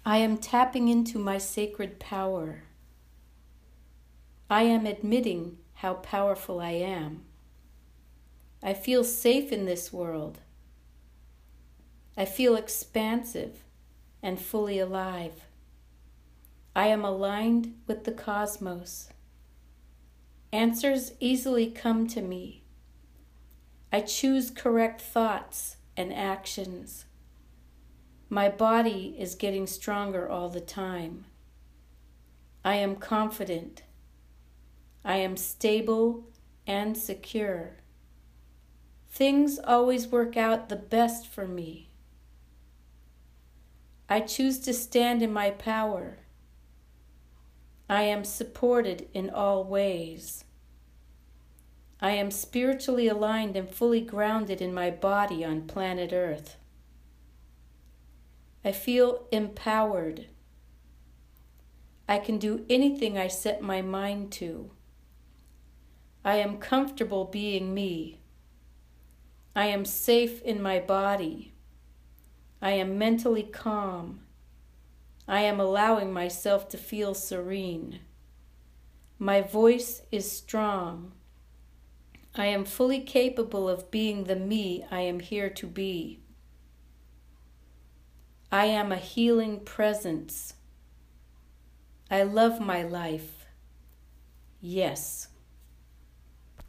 I am tapping into my sacred power. I am admitting how powerful I am. I feel safe in this world. I feel expansive and fully alive. I am aligned with the cosmos. Answers easily come to me. I choose correct thoughts and actions. My body is getting stronger all the time. I am confident. I am stable and secure. Things always work out the best for me. I choose to stand in my power. I am supported in all ways. I am spiritually aligned and fully grounded in my body on planet Earth. I feel empowered. I can do anything I set my mind to. I am comfortable being me. I am safe in my body. I am mentally calm. I am allowing myself to feel serene. My voice is strong. I am fully capable of being the me I am here to be. I am a healing presence. I love my life. Yes.